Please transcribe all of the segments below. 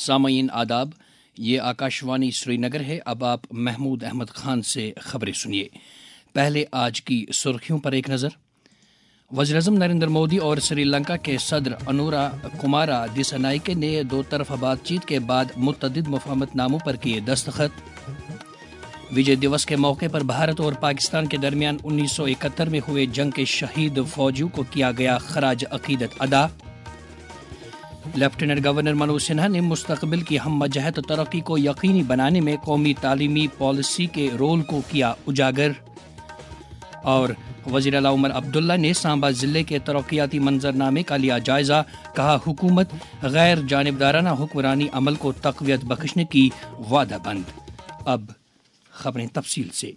سامعین آداب، یہ آکاشوانی سری نگر ہے۔ اب آپ محمود احمد خان سے خبریں سنیے۔ پہلے آج کی سرخیوں پر ایک نظر۔ وزیر اعظم نریندر مودی اور سری لنکا کے صدر انورا کمارا دسانائکے نے دو طرفہ بات چیت کے بعد متعدد مفاہمت ناموں پر کیے دستخط۔ وجے دیوس کے موقع پر بھارت اور پاکستان کے درمیان 1971 میں ہوئے جنگ کے شہید فوجیوں کو کیا گیا خراج عقیدت ادا۔ لیفٹیننٹ گورنر منوج سنہا نے مستقبل کی ہم جہت ترقی کو یقینی بنانے میں قومی تعلیمی پالیسی کے رول کو کیا اجاگر۔ اور وزیر اعلیٰ عمر عبداللہ نے سانبا ضلع کے ترقیاتی منظرنامے کا لیا جائزہ، کہا حکومت غیر جانبدارانہ حکمرانی عمل کو تقویت بخشنے کی وعدہ بند۔ اب خبریں تفصیل سے۔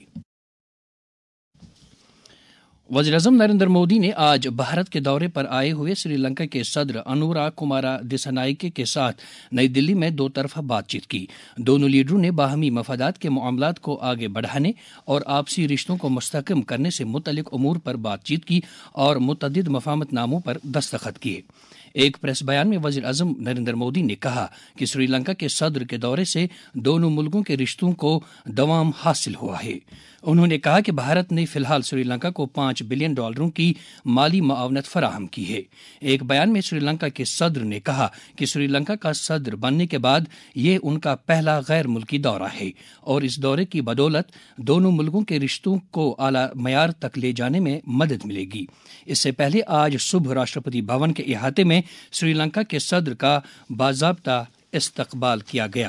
وزیر اعظم نریندر مودی نے آج بھارت کے دورے پر آئے ہوئے سری لنکا کے صدر انورا کمارا دسانائکے کے ساتھ نئی دلی میں دو طرفہ بات چیت کی۔ دونوں لیڈروں نے باہمی مفادات کے معاملات کو آگے بڑھانے اور آپسی رشتوں کو مستحکم کرنے سے متعلق امور پر بات چیت کی اور متعدد مفاہمت ناموں پر دستخط کیے۔ ایک پریس بیان میں وزیر اعظم نریندر مودی نے کہا کہ سری لنکا کے صدر کے دورے سے دونوں ملکوں کے رشتوں کو دوام حاصل ہوا ہے۔ انہوں نے کہا کہ بھارت نے فی الحال سری لنکا کو $5 بلین کی مالی معاونت فراہم کی ہے۔ ایک بیان میں سری لنکا کے صدر نے کہا کہ سری لنکا کا صدر بننے کے بعد یہ ان کا پہلا غیر ملکی دورہ ہے اور اس دورے کی بدولت دونوں ملکوں کے رشتوں کو اعلیٰ معیار تک لے جانے میں مدد ملے گی۔ اس سے پہلے آج صبح راشٹرپتی بھون کے احاطے میں سری لنکا کے صدر کا باضابطہ استقبال کیا گیا۔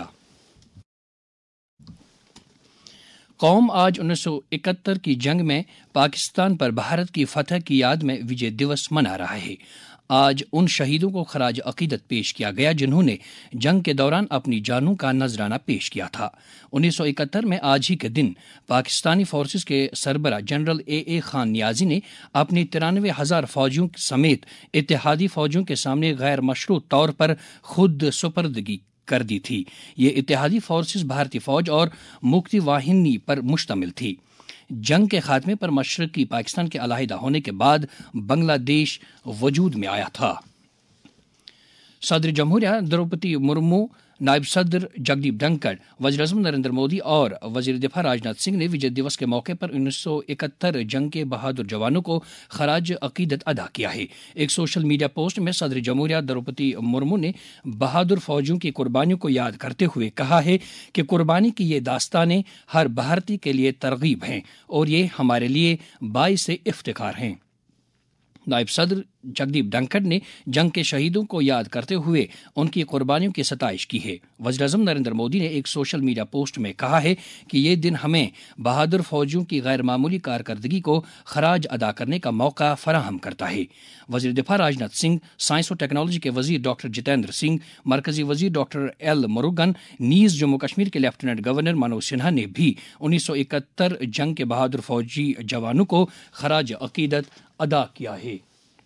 قوم آج 1971 کی جنگ میں پاکستان پر بھارت کی فتح کی یاد میں وجے دیوس منا رہا ہے۔ آج ان شہیدوں کو خراج عقیدت پیش کیا گیا جنہوں نے جنگ کے دوران اپنی جانوں کا نذرانہ پیش کیا تھا۔ 1971 میں آج ہی کے دن پاکستانی فورسز کے سربراہ جنرل اے خان نیازی نے اپنی 93,000 فوجیوں سمیت اتحادی فوجیوں کے سامنے غیر مشروط طور پر خود سپردگی کر دی تھی۔ یہ اتحادی فورسز بھارتی فوج اور مکتی واہنی پر مشتمل تھی۔ جنگ کے خاتمے پر مشرقی پاکستان کے علیحدہ ہونے کے بعد بنگلہ دیش وجود میں آیا تھا۔ صدر جمہوریہ دروپدی مرمو، نائب صدر جگدیپ دھنکڑ، وزیر اعظم نریندر مودی اور وزیر دفاع راجناتھ سنگھ نے وجے دیوس کے موقع پر 1971 جنگ کے بہادر جوانوں کو خراج عقیدت ادا کیا ہے۔ ایک سوشل میڈیا پوسٹ میں صدر جمہوریہ دروپدی مرمو نے بہادر فوجیوں کی قربانیوں کو یاد کرتے ہوئے کہا ہے کہ قربانی کی یہ داستانیں ہر بھارتی کے لیے ترغیب ہیں اور یہ ہمارے لیے باعث افتخار ہیں۔ نائب صدر جگدیپ دھنکڑ نے جنگ کے شہیدوں کو یاد کرتے ہوئے ان کی قربانیوں کی ستائش کی ہے۔ وزیر اعظم نریندر مودی نے ایک سوشل میڈیا پوسٹ میں کہا ہے کہ یہ دن ہمیں بہادر فوجیوں کی غیر معمولی کارکردگی کو خراج ادا کرنے کا موقع فراہم کرتا ہے۔ وزیر دفاع راجناتھ سنگھ، سائنس اور ٹیکنالوجی کے وزیر ڈاکٹر جتیندر سنگھ، مرکزی وزیر ڈاکٹر ایل مروگن، نیز جموں کشمیر کے لیفٹیننٹ گورنر منوج سنہا نے بھی 1971 جنگ کے بہادر فوجی جوانوں کو خراج عقیدت ادا کیا ہے۔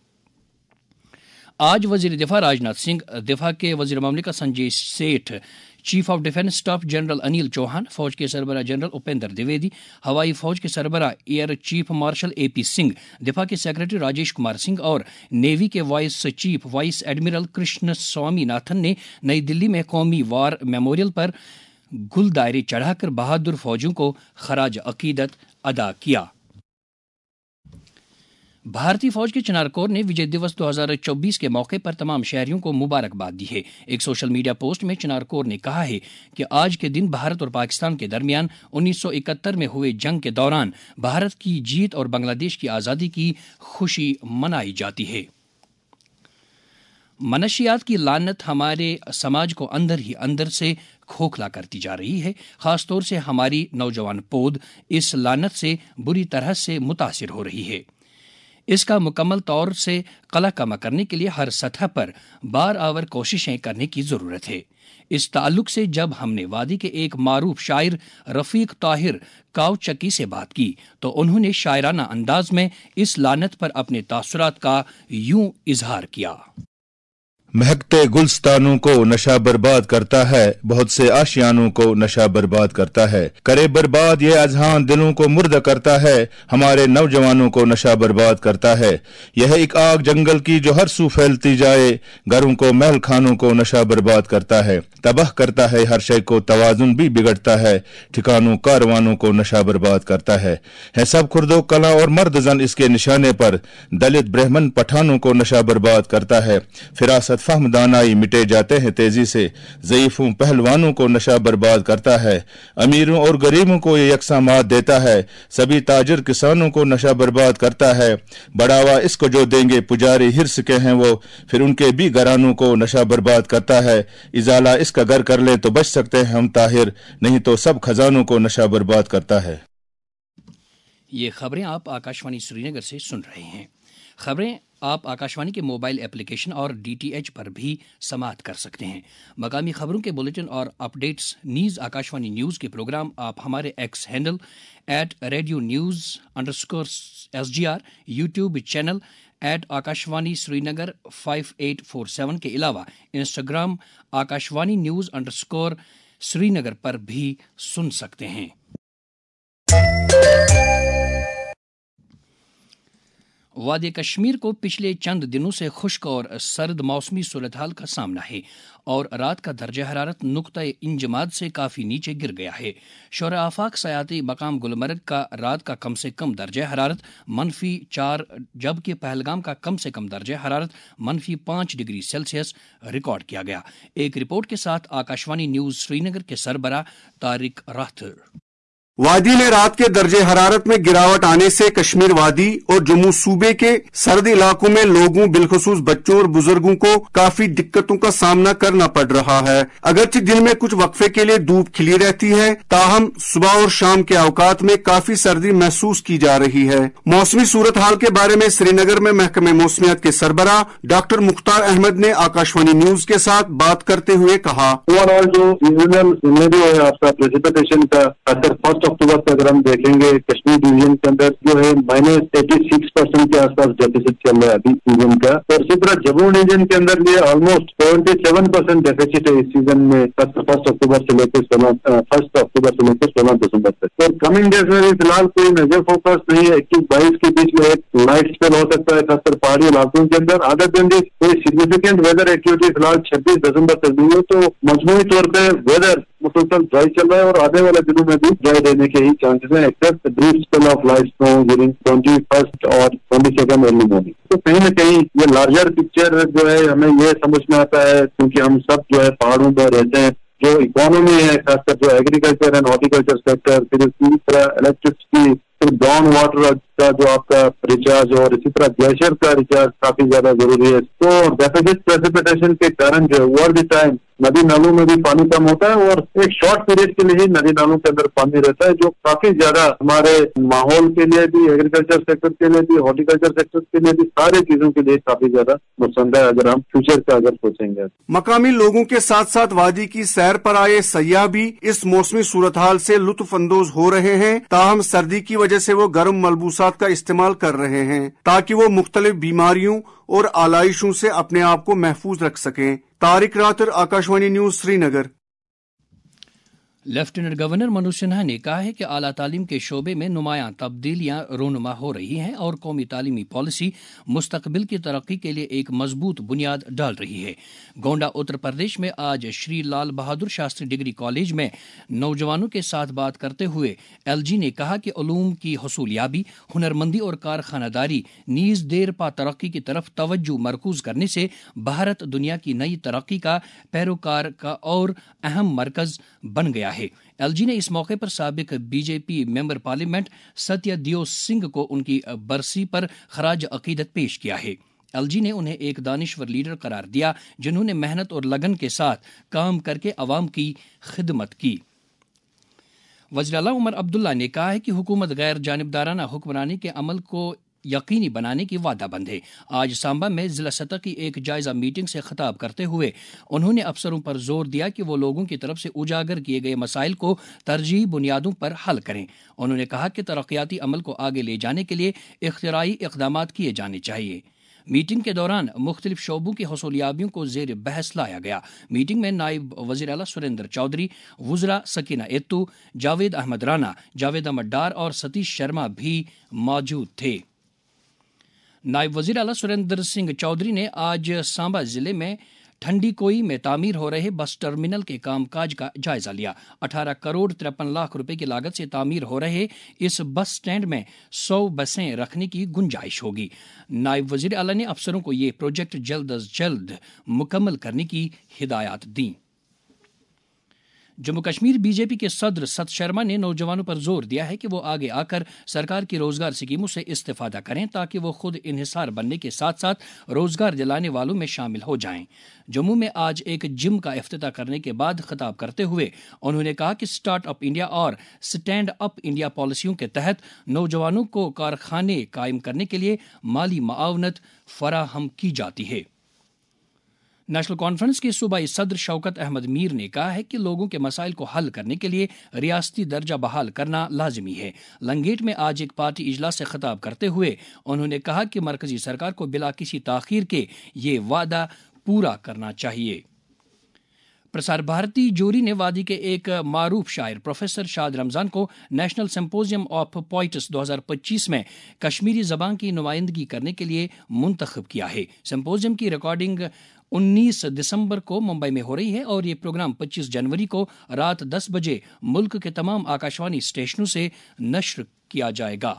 آج وزیر دفاع راجناتھ سنگھ، دفاع کے وزیر مملکت Sanjay Seth, chief of defence staff general Anil Chauhan, فوج کے سربراہ جنرل اپیندر دویدی، ہوائی فوج کے سربراہ air chief marshal AP Singh, دفاع کے سیکرٹری راجیش کمار سنگھ اور نیوی کے vice chief vice admiral Krishna Swaminathan نے نئی دلی میں قومی وار میموریل پر گل دائرے چڑھا کر بہادر فوجیوں کو خراج عقیدت ادا کیا۔ بھارتی فوج کے چنار کور نے وجے دیوس 2024 کے موقع پر تمام شہریوں کو مبارکباد دی ہے۔ ایک سوشل میڈیا پوسٹ میں چنار کور نے کہا ہے کہ آج کے دن بھارت اور پاکستان کے درمیان 1971 میں ہوئے جنگ کے دوران بھارت کی جیت اور بنگلہ دیش کی آزادی کی خوشی منائی جاتی ہے۔ منشیات کی لعنت ہمارے سماج کو اندر ہی اندر سے کھوکھلا کرتی جا رہی ہے۔ خاص طور سے ہماری نوجوان پود اس لعنت سے بری طرح سے متاثر ہو رہی ہے۔ اس کا مکمل طور سے قلع کما کرنے کے لیے ہر سطح پر بار آور کوششیں کرنے کی ضرورت ہے۔ اس تعلق سے جب ہم نے وادی کے ایک معروف شاعر رفیق طاہر کاؤ چکی سے بات کی تو انہوں نے شاعرانہ انداز میں اس لعنت پر اپنے تاثرات کا یوں اظہار کیا۔ महकते गुलस्तानों को नशा बर्बाद करता है, बहुत से आशियानों को नशा बर्बाद करता है। करे बर्बाद ये अजहान दिलों को मुर्दा करता है, हमारे नौजवानों को नशा बर्बाद करता है। यह एक आग जंगल की जो हर सू फैलती जाए, घरों को महल खानों को नशा बर्बाद करता है, तबाह करता है हर शय को, तवाजुन भी बिगड़ता है, ठिकानों कारवानों को नशा बर्बाद करता है सब खुर्दो कला और मर्द जन इसके निशाने पर, दलित ब्राह्मण पठानों को नशा बर्बाद करता है। फिरासत फहम दानाई मिटे जाते हैं तेजी से, ज़ईफों पहलवानों को नशा बर्बाद करता है। अमीरों और गरीबों को ये यकसा मात देता है, सभी ताजिर किसानों को नशा बर्बाद करता है। बढ़ावा इसको जो देंगे पुजारी हिर्स के हैं वो, फिर उनके भी घरानों को नशा बर्बाद करता है। इजाला इसका घर कर ले तो बच सकते हैं हम ताहिर, नहीं तो सब खजानों को नशा बर्बाद करता है। ये खबरें आप आकाशवाणी श्रीनगर से सुन रहे हैं। खबरें आप आकाशवाणी के मोबाइल एप्लीकेशन और DTH पर भी समाप्त कर सकते हैं। मकामी खबरों के बुलेटिन और अपडेट्स नीज आकाशवाणी न्यूज़ के प्रोग्राम आप हमारे X handle @radionews_SGR, YouTube channel @आकाशवाणी श्रीनगर 5847 के अलावा इंस्टाग्राम आकाशवाणी न्यूज़_श्रीनगर पर भी सुन सकते हैं। वादी कश्मीर को पिछले चंद दिनों से खुश्क और सर्द मौसमी सूरत हाल का सामना है और रात का दर्जा हरारत नुक्ता इंजमाद से काफ़ी नीचे गिर गया है। शोर आफाक सयाती मकाम गुलमर्ग का रात का कम से कम दर्जा हरारत -4, जबकि पहलगाम का कम से कम दर्जा हरारत -5 डिग्री सेल्सियस रिकॉर्ड किया गया। एक रिपोर्ट के साथ आकाशवाणी न्यूज़ श्रीनगर के सरबरा तारिक राथर। वादी में रात के दर्जे हरारत में गिरावट आने से कश्मीर वादी और जम्मू सूबे के सर्द इलाकों में लोगों बिलखुसूस बच्चों और बुजुर्गों को काफी दिक्कतों का सामना करना पड़ रहा है। अगरचे दिन में कुछ वक्फे के लिए धूप खिली रहती है, ताहम सुबह और शाम के औकात में काफी सर्दी महसूस की जा रही है। मौसमी सूरत हाल के बारे में श्रीनगर में महकमे मौसमियात के सरबरा डॉक्टर मुख्तार अहमद ने आकाशवाणी न्यूज के साथ बात करते हुए कहा, ओवरऑल जो सीजनल सिनेरियो है आपका प्रेसिपिटेशन का असर 1 अक्टूबर से अगर हम देखेंगे कश्मीर डिवीजन के अंदर जो है -86% के आसपास डेफिसिट चल रहा है अभी सीजन का, और इसी तरह जम्मू डिवीजन के अंदर ये ऑलमोस्ट 77% डेफिसिट है इस सीजन में 1 अक्टूबर से लेकर 16 दिसंबर तक। और कमिंग डेज में फिलहाल कोई मेजर फोकस नहीं है। 21-22 के बीच में एक लाइट स्पेल हो सकता है खासकर पहाड़ी इलाकों के अंदर। अदर देन दिस कोई सिग्निफिकेंट वेदर एक्टिविटी फिलहाल 26 दिसंबर तक नहीं है, तो मजमूई तौर पर वेदर मुसलसल ड्राई चल रहा है और आने वाले दिनों में भी ड्राई रहने के ही चांसेस हैं, except brief spell of light snow during 21st और 22nd अर्ली मॉर्निंग। तो कहीं न कहीं ये लार्जर पिक्चर जो है हमें ये समझ में आता है, क्योंकि हम सब जो है पहाड़ों पर रहते हैं, जो इकोनॉमी है खासकर जो एग्रीकल्चर एंड हॉर्टिकल्चर सेक्टर, फिर इसी तरह इलेक्ट्रिसिटी, फिर ग्राउंड वाटर का जो आपका रिचार्ज और इसी तरह ग्लेशियर का रिचार्ज काफी ज्यादा जरूरी है। तो डेफिसिट प्रेसिपिटेशन के कारण जो है ओवर द टाइम नदी नालों में भी पानी कम होता है और एक शॉर्ट पीरियड के लिए ही नदी नालों के अंदर पानी रहता है, जो काफी ज्यादा हमारे माहौल के लिए भी, एग्रीकल्चर सेक्टर के लिए भी, हॉर्टिकल्चर सेक्टर के लिए भी, सारी चीजों के लिए काफी ज्यादा नुकसानदायक अगर हम फ्यूचर का अगर सोचेंगे। मकामी लोगों के साथ साथ वादी की सैर पर आए सयाह भी इस मौसमी सूरत हाल से लुत्फ अंदोज हो रहे हैं, ताहम सर्दी की वजह से वो गर्म मलबूसात का इस्तेमाल कर रहे हैं ताकि वो मुख्तलिफ बीमारियों और आलाइशों से अपने आप को महफूज रख सकें। Tariq Rather, Akashvani news, Srinagar. Lieutenant governor Manoj Sinha ने कहा है कि आला तालीम के शोबे में नुमायां तब्दीलियां रोनुमा हो रही हैं और कौमी तालीमी पॉलिसी मुस्तकबिल की तरक्की के लिए एक मजबूत बुनियाद डाल रही है। गोंडा उत्तर प्रदेश में आज श्री लाल बहादुर शास्त्री डिग्री कॉलेज में नौजवानों के साथ बात करते हुए LG ने कहा कि उलूम की हसूलियाबी, हुनरमंदी और कारखानादारी नीज देर पा तरक्की की तरफ तवज्जो मरकूज करने से भारत दुनिया की नई तरक्की का पैरोकार का और अहम मरकज बन गया है। LG ने इस मौके पर साबिक BJP member parliament Satyadeo Singh को उनकी बरसी पर खराज अकीदत पेश किया है। LG ने उन्हें एक दानिश्वर लीडर करार दिया जिन्होंने मेहनत और लगन के साथ काम करके अवाम की खिदमत की। वज़ीर आला उमर अब्दुल्ला ने कहा है कि हुकूमत गैर जानिबदाराना हुक्मरानी के अमल को यकीनी बनाने की वादाबंद है। आज सांबा में जिला सतह की एक जायजा मीटिंग से खिताब करते हुए उन्होंने अफसरों पर जोर दिया कि वो लोगों की तरफ से उजागर किए गए मसाइल को तरजीही बुनियादों पर हल करें। उन्होंने कहा कि तरक्याती अमल को आगे ले जाने के लिए इख्तिराई इक़दामात किए जाने चाहिए। میٹنگ کے دوران مختلف شعبوں کی حصولیابیوں کو زیر بحث لایا گیا۔ میٹنگ میں نائب وزیر اعلیٰ سریندر چودھری، وزراء سکینہ ایتو، جاوید احمد رانا، جاوید احمد ڈار اور ستیش شرما بھی موجود تھے۔ نائب وزیر اعلیٰ سریندر سنگھ چودھری نے آج سانبا ضلع میں ٹھنڈی کوئی میں تعمیر ہو رہے بس ٹرمینل کے کام کاج کا جائزہ لیا۔ 18 کروڑ 53 لاکھ روپے کی لاگت سے تعمیر ہو رہے اس بس سٹینڈ میں 100 بسیں رکھنے کی گنجائش ہوگی۔ نائب وزیر اعلیٰ نے افسروں کو یہ پروجیکٹ جلد از جلد مکمل کرنے کی ہدایات دیں۔ Jammu Kashmir B J P کے صدر ست شرما نے نوجوانوں پر زور دیا ہے کہ وہ آگے آ کر سرکار کی روزگار اسکیموں سے استفادہ کریں تاکہ وہ خود انحصار بننے کے ساتھ ساتھ روزگار دلانے والوں میں شامل ہو جائیں۔ جموں میں آج ایک جم کا افتتاح کرنے کے بعد خطاب کرتے ہوئے انہوں نے کہا کہ سٹارٹ اپ انڈیا اور سٹینڈ اپ انڈیا پالیسیوں کے تحت نوجوانوں کو کارخانے قائم کرنے کے لیے مالی معاونت فراہم کی جاتی ہے۔ نیشنل کانفرنس کے صوبائی صدر شوکت احمد میر نے کہا ہے کہ لوگوں کے مسائل کو حل کرنے کے لیے ریاستی درجہ بحال کرنا لازمی ہے۔ لنگیٹ میں آج ایک پارٹی اجلاس سے خطاب کرتے ہوئے انہوں نے کہا کہ مرکزی سرکار کو بلا کسی تاخیر کے یہ وعدہ پورا کرنا چاہیے۔ پرسار بھارتی جوری نے وادی کے ایک معروف شاعر پروفیسر شاد رمضان کو نیشنل سمپوزیم آف پوئٹس 2025 میں کشمیری زبان کی نمائندگی کرنے کے لیے منتخب کیا ہے۔ سمپوزیم کی ریکارڈنگ 19 دسمبر کو ممبئی میں ہو رہی ہے اور یہ پروگرام 25 جنوری کو رات 10 بجے ملک کے تمام آکاشوانی اسٹیشنوں سے نشر کیا جائے گا۔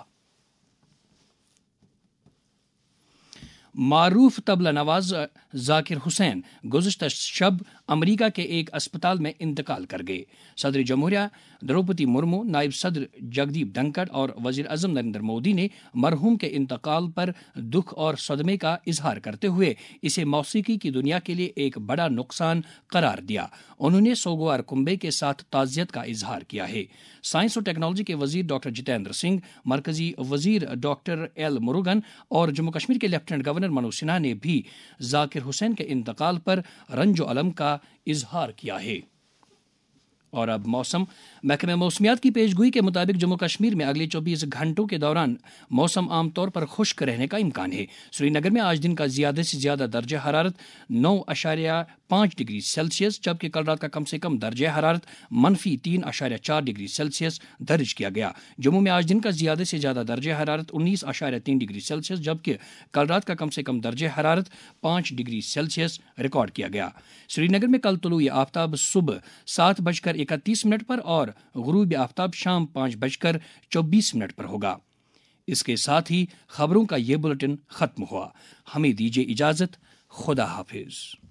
معروف طبلہ نواز ذاکر حسین گزشتہ شب امریکہ کے ایک اسپتال میں انتقال کر گئے۔ صدر جمہوریہ دروپدی مرمو، نائب صدر جگدیپ دھنکڑ اور وزیر اعظم نریندر مودی نے مرحوم کے انتقال پر دکھ اور صدمے کا اظہار کرتے ہوئے اسے موسیقی کی دنیا کے لیے ایک بڑا نقصان قرار دیا۔ انہوں نے سوگوار کنبے کے ساتھ تعزیت کا اظہار کیا ہے۔ سائنس اور ٹیکنالوجی کے وزیر ڈاکٹر جتیندر سنگھ، مرکزی وزیر ڈاکٹر ایل مروگن اور جموں کشمیر کے لیفٹیننٹ گورنر منوج سنہا نے بھی ذاکر حسین کے انتقال پر رنج و الم کا اظہار کیا ہے۔ اور اب موسم۔ محکمہ موسمیات کی پیش گوئی کے مطابق جموں کشمیر میں اگلے 24 گھنٹوں کے دوران موسم عام طور پر خشک رہنے کا امکان ہے۔ سری نگر میں آج دن کا زیادہ سے زیادہ درجہ حرارت 9.5 ڈگری سیلسیس جبکہ کل رات کا کم سے کم درجہ حرارت -3.4 ڈگری سیلسیس درج کیا گیا۔ جموں میں آج دن کا زیادہ سے زیادہ درجہ حرارت 19.3 ڈگری سیلسیس جبکہ کل رات کا کم سے کم درجہ حرارت 5 ڈگری سیلسیس ریکارڈ کیا گیا۔ سری نگر میں کل طلوع آفتاب صبح 7:31 پر اور غروب آفتاب شام 5:24 پر ہوگا۔ اس کے ساتھ ہی خبروں کا یہ بلٹن ختم ہوا۔ ہمیں دیجیے اجازت۔ خدا حافظ۔